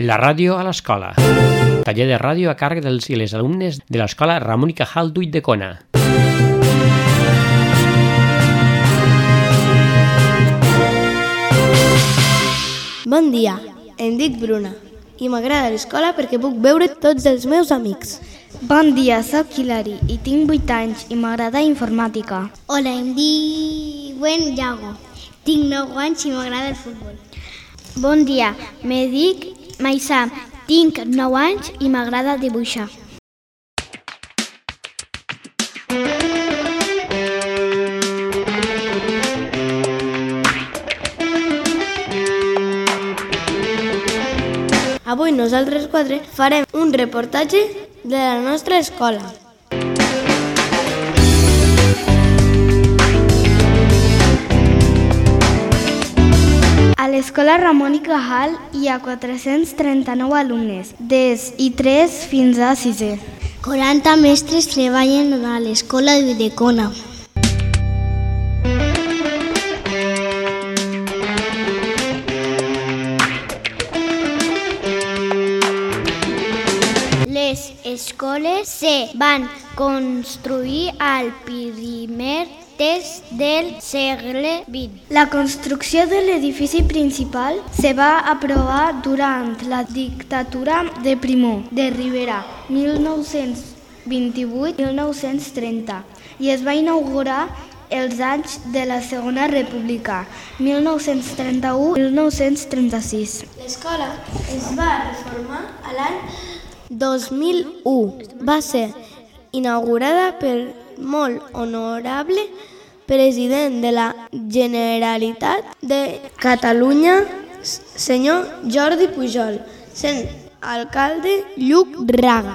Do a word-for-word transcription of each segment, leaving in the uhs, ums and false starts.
La ràdio a l'escola. Taller de ràdio a càrrec dels i les alumnes de l'escola Ramon i Cajal d'Ulldecona. Bon dia, em dic Bruna i m'agrada l'escola perquè puc veure tots els meus amics. Bon dia, soc Hilari i tinc vuit anys i m'agrada informàtica. Hola, em diuen Iago. Tinc nou anys i m'agrada el futbol. Bon dia, me dic Maisà. Tinc nou anys i m'agrada dibuixar. Avui nosaltres quatre farem un reportatge de la nostra escola. A l'escola Ramon i Cajal hi ha quatre-cents trenta-nou alumnes, des i tres fins a sisè. quaranta mestres treballen a l'escola d'Ulldecona. Les escoles se van construir al primer terç del segle vint. La construcció de l'edifici principal se va aprovar durant la dictadura de Primo de Rivera, mil nou-cents vint-i-vuit a mil nou-cents trenta, i es va inaugurar els anys de la Segona República, mil nou-cents trenta-u a mil nou-cents trenta-sis. L'escola es va reformar a l'any dos mil u. Va ser inaugurada per molt honorable president de la Generalitat de Catalunya, senyor Jordi Pujol, sent alcalde Lluc Raga.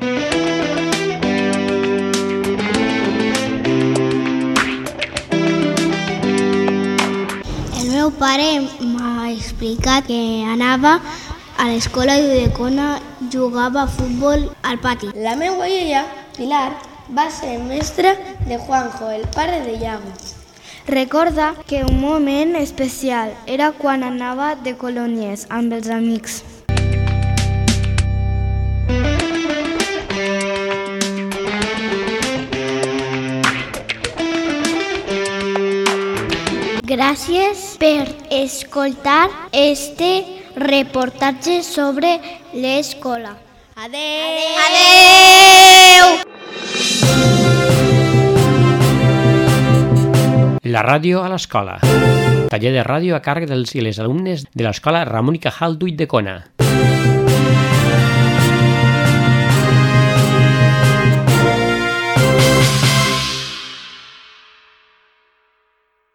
El meu pare m'ha explicat que anava a l'escola d'Ulldecona, jugava a futbol al pati. La meva iaia, Pilar, va ser mestra de Juanjo, el pare de Iago. Recorda que un moment especial era quan anava de colònies amb els amics. Gràcies per escoltar este reportatge sobre l'escola. Adeu! Adeu! La ràdio a l'escola. Taller de ràdio a càrrec dels i les alumnes de l'escola Ramon i Cajal d'Ulldecona.